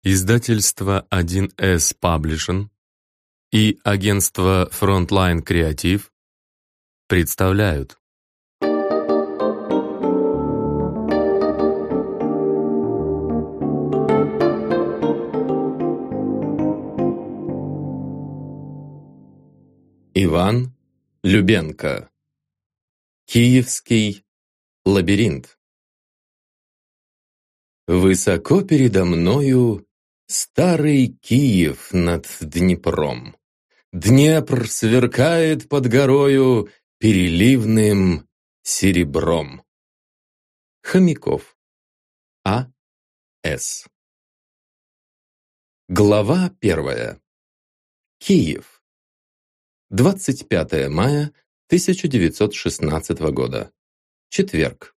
Издательство 1С Publishing и агентство Frontline Creative представляют. Иван Любенко. Киевский лабиринт. Высоко передо мною старый Киев над Днепром. Днепр сверкает под горою переливным серебром. Хомяков. А.С. Глава 1. Киев. 25 мая 1916 года. Четверг.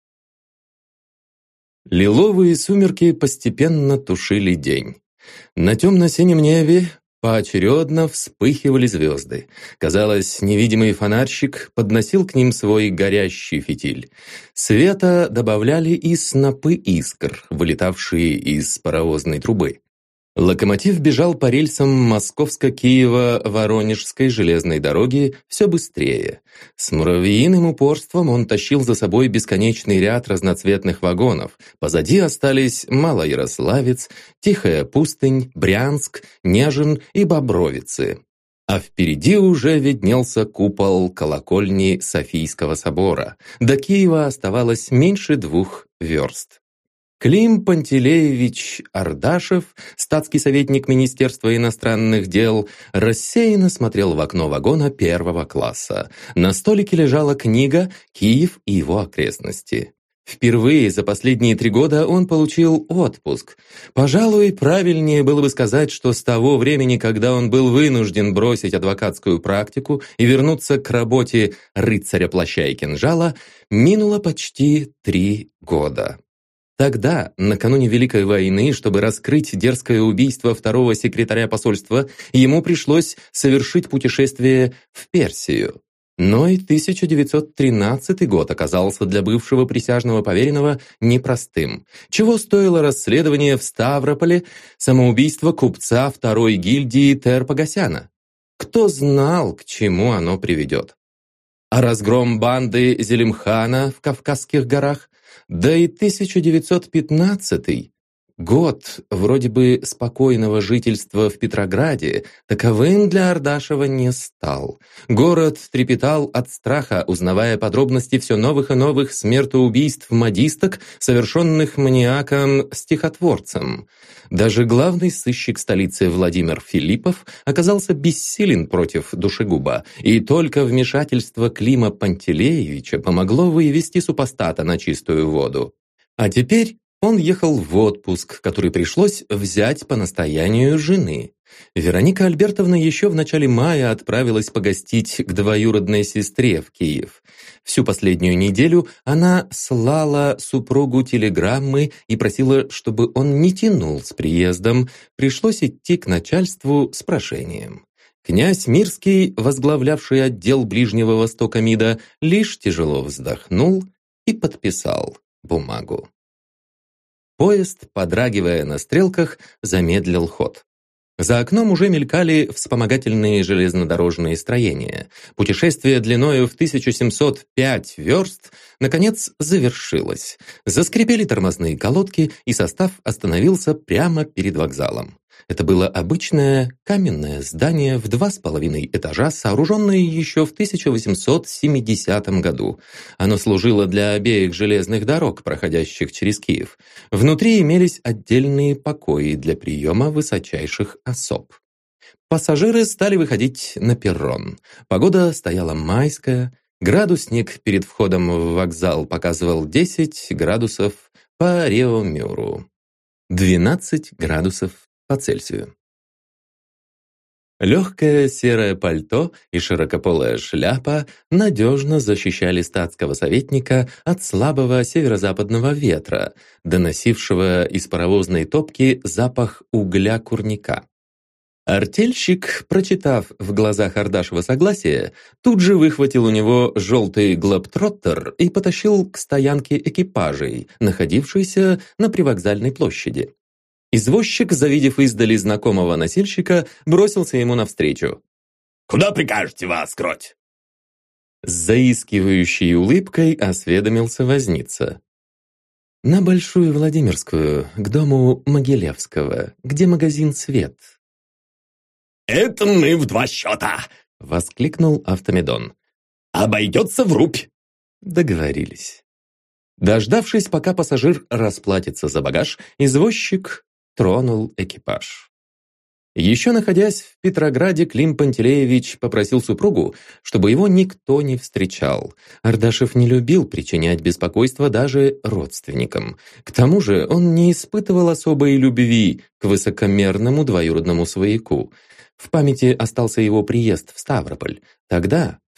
Лиловые сумерки постепенно тушили день. На темно-синем небе поочередно вспыхивали звезды. Казалось, невидимый фонарщик подносил к ним свой горящий фитиль. Света добавляли и снопы искр, вылетавшие из паровозной трубы. Локомотив бежал по рельсам Московско-Киево-Воронежской железной дороги все быстрее. С муравьиным упорством он тащил за собой бесконечный ряд разноцветных вагонов. Позади остались Малоярославец, Тихая пустынь, Брянск, Нежин и Бобровицы. А впереди уже виднелся купол колокольни Софийского собора. До Киева оставалось меньше 2 верст. Клим Пантелеевич Ардашев, статский советник Министерства иностранных дел, рассеянно смотрел в окно вагона 1 класса. На столике лежала книга «Киев и его окрестности». Впервые за последние 3 года он получил отпуск. Пожалуй, правильнее было бы сказать, что с того времени, когда он был вынужден бросить адвокатскую практику и вернуться к работе рыцаря плаща и кинжала, минуло почти 3 года. Тогда, накануне Великой войны, чтобы раскрыть дерзкое убийство 2-го секретаря посольства, ему пришлось совершить путешествие в Персию. Но и 1913 год оказался для бывшего присяжного поверенного непростым. Чего стоило расследование в Ставрополе самоубийства купца 2-й гильдии Тер-Погосяна? Кто знал, к чему оно приведет? А разгром банды Зелимхана в Кавказских горах? Да и 1915 год вроде бы спокойного жительства в Петрограде таковым для Ардашева не стал. Город трепетал от страха, узнавая подробности все новых и новых смертоубийств модисток, совершенных маниаком-стихотворцем. Даже главный сыщик столицы Владимир Филиппов оказался бессилен против душегуба, и только вмешательство Клима Пантелеевича помогло вывести супостата на чистую воду. А теперь он ехал в отпуск, который пришлось взять по настоянию жены. Вероника Альбертовна еще в начале мая отправилась погостить к двоюродной сестре в Киев. Всю последнюю неделю она слала супругу телеграммы и просила, чтобы он не тянул с приездом. Пришлось идти к начальству с прошением. Князь Мирский, возглавлявший отдел Ближнего Востока МИДа, лишь тяжело вздохнул и подписал бумагу. Поезд, подрагивая на стрелках, замедлил ход. За окном уже мелькали вспомогательные железнодорожные строения. Путешествие длиною в 1705 верст наконец завершилось. Заскрипели тормозные колодки, и состав остановился прямо перед вокзалом. Это было обычное каменное здание в 2,5 этажа, сооруженное еще в 1870 году. Оно служило для обеих железных дорог, проходящих через Киев. Внутри имелись отдельные покои для приема высочайших особ. Пассажиры стали выходить на перрон. Погода стояла майская. Градусник перед входом в вокзал показывал 10 градусов по Реомюру, 12 градусов по Цельсию. Легкое серое пальто и широкополая шляпа надежно защищали статского советника от слабого северо-западного ветра, доносившего из паровозной топки запах угля курника. Артельщик, прочитав в глазах Ардашева согласие, тут же выхватил у него желтый глобтроттер и потащил к стоянке экипажей, находившейся на привокзальной площади. Извозчик, завидев издали знакомого носильщика, бросился ему навстречу. «Куда прикажете вас, кроть?» С заискивающей улыбкой осведомился возница. «На Большую Владимирскую, к дому Могилевского, где магазин «Свет». «Это мы в 2 счета!» — воскликнул Автомедон. «Обойдется в рубь!» Договорились. Дождавшись, пока пассажир расплатится за багаж, извозчик тронул экипаж. Еще находясь в Петрограде, Клим Пантелеевич попросил супругу, чтобы его никто не встречал. Ардашев не любил причинять беспокойство даже родственникам. К тому же он не испытывал особой любви к высокомерному двоюродному свояку. В памяти остался его приезд в Ставрополь. Тогда, в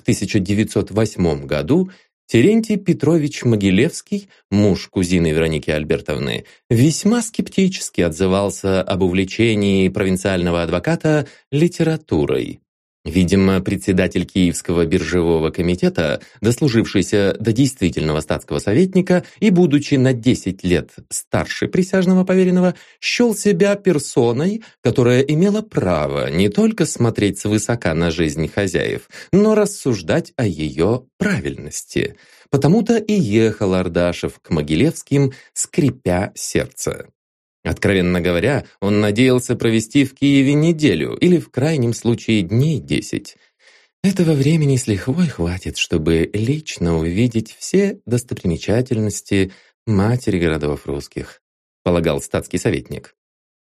1908 году, Терентий Петрович Могилевский, муж кузины Вероники Альбертовны, весьма скептически отзывался об увлечении провинциального адвоката литературой. Видимо, председатель Киевского биржевого комитета, дослужившийся до действительного статского советника и будучи на 10 лет старше присяжного поверенного, счел себя персоной, которая имела право не только смотреть свысока на жизнь хозяев, но рассуждать о ее правильности. Потому-то и ехал Ардашев к Могилевским, скрипя сердце. Откровенно говоря, он надеялся провести в Киеве неделю или, в крайнем случае, дней 10. Этого времени с лихвой хватит, чтобы лично увидеть все достопримечательности матери городов русских, полагал статский советник.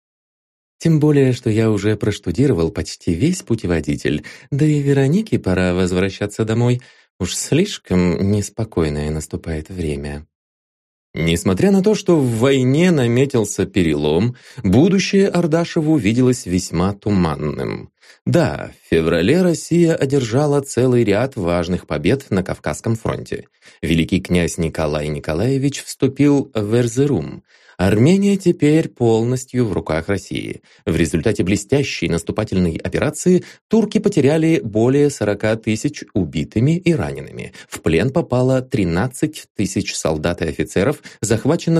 Тем более, что я уже проштудировал почти весь путеводитель, да и Веронике пора возвращаться домой. Уж слишком неспокойное наступает время. Несмотря на то, что в войне наметился перелом, будущее Ардашеву виделось весьма туманным. Да, в феврале Россия одержала целый ряд важных побед на Кавказском фронте. Великий князь Николай Николаевич вступил в Эрзерум. Армения теперь полностью в руках России. В результате блестящей наступательной операции турки потеряли более 40 тысяч убитыми и ранеными. В плен попало 13 тысяч солдат и офицеров, захвачено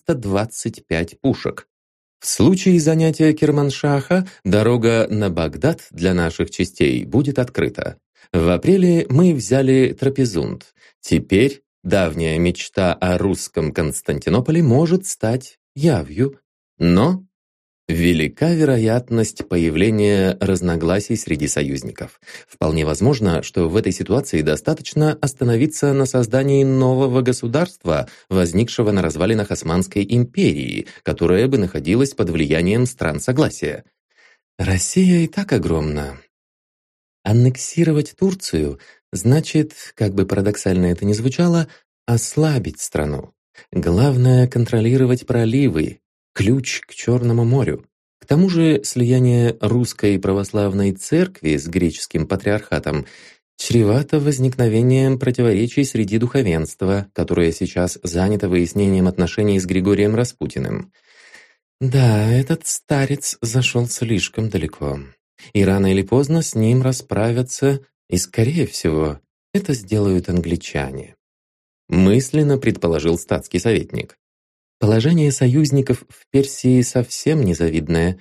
325 пушек. В случае занятия Керманшаха дорога на Багдад для наших частей будет открыта. В апреле мы взяли Трапезунд. Теперь давняя мечта о русском Константинополе может стать явью, но велика вероятность появления разногласий среди союзников. Вполне возможно, что в этой ситуации достаточно остановиться на создании нового государства, возникшего на развалинах Османской империи, которое бы находилось под влиянием стран согласия. Россия и так огромна. Аннексировать Турцию значит, как бы парадоксально это ни звучало, ослабить страну. Главное — контролировать проливы, ключ к Черному морю. К тому же слияние русской православной церкви с греческим патриархатом чревато возникновением противоречий среди духовенства, которое сейчас занято выяснением отношений с Григорием Распутиным. Да, этот старец зашел слишком далеко. И рано или поздно с ним расправятся, и, скорее всего, это сделают англичане. Мысленно предположил статский советник. Положение союзников в Персии совсем незавидное.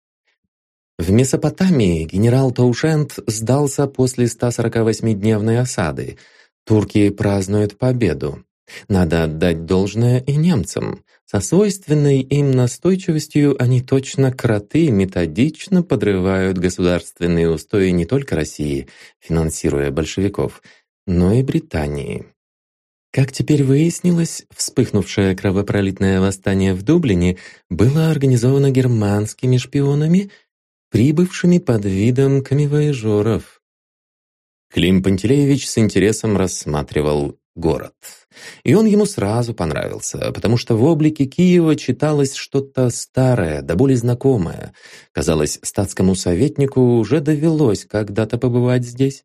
В Месопотамии генерал Таушент сдался после 148-дневной осады. Турки празднуют победу. Надо отдать должное и немцам. Со свойственной им настойчивостью они точно кроты методично подрывают государственные устои не только России, финансируя большевиков, но и Британии. Как теперь выяснилось, вспыхнувшее кровопролитное восстание в Дублине было организовано германскими шпионами, прибывшими под видом камевояжеров. Клим Пантелеевич с интересом рассматривал город. И он ему сразу понравился, потому что в облике Киева читалось что-то старое, да более знакомое. Казалось, статскому советнику уже довелось когда-то побывать здесь.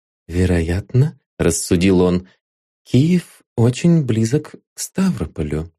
«Вероятно, — рассудил он, — Киев очень близок к Ставрополю».